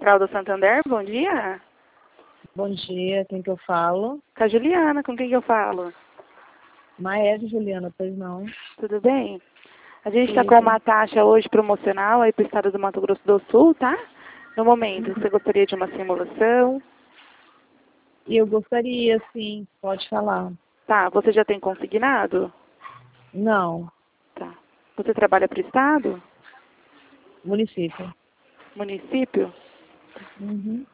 Central do Santander, bom dia. Bom dia, quem que eu falo? Com a Juliana, com quem que eu falo? Maese Juliana, pois não? Tudo bem? A gente está Sim, com sim. uma taxa hoje promocional aí para o estado do Mato Grosso do Sul, tá? No momento, você gostaria de uma simulação? E eu gostaria, sim, pode falar. Tá, você já tem consignado? Não, Tá. Você trabalha para o estado? município. Município? Uhum.